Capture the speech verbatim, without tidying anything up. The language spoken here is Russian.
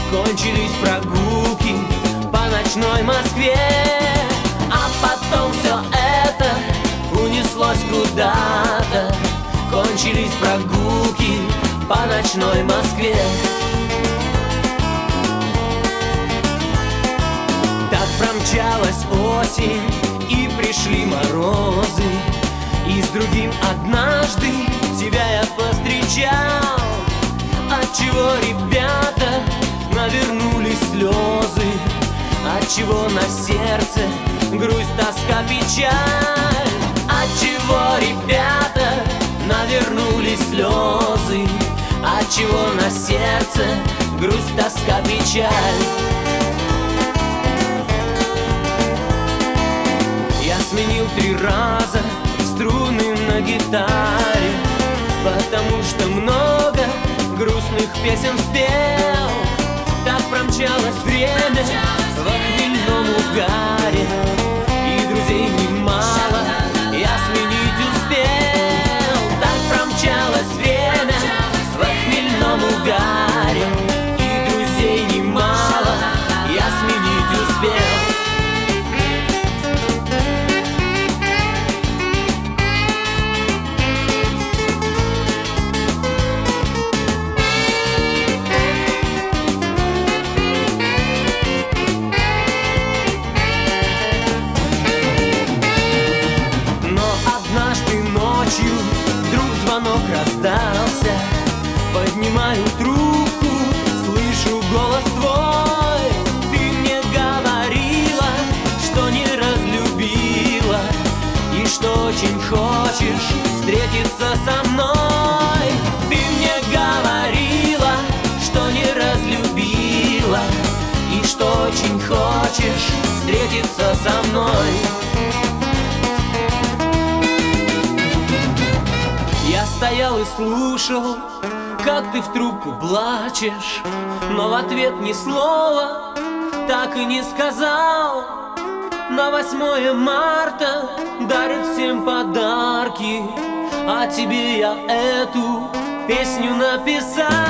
кончились прогулки по ночной Москве, а потом все это унеслось куда-то. Кончились прогулки по ночной Москве. Так промчалась осень, и пришли морозы, и с другим однажды тебя я повстречал. Отчего, ребята, навернулись слезы? Отчего на сердце грусть, тоска, печаль? Отчего, ребята, навернулись слезы? Отчего на сердце грусть, тоска, печаль? Я сменил три раза струны на гитаре, потому что много грустных песен спел. Так промчалось время во хмельном угаре, и друзей немало я сменить успел. Так промчалось время во хмельном угаре, и друзей немало я сменить успел. Вдруг звонок раздался, поднимаю трубку, слышу голос твой. Ты мне говорила, что не разлюбила, и что очень хочешь встретиться со мной. Ты мне говорила, что не разлюбила, и что очень хочешь встретиться со мной. Я стоял и слушал, как ты в трубку плачешь, но в ответ ни слова так и не сказал. На восьмое марта дарят всем подарки, а тебе я эту песню написал.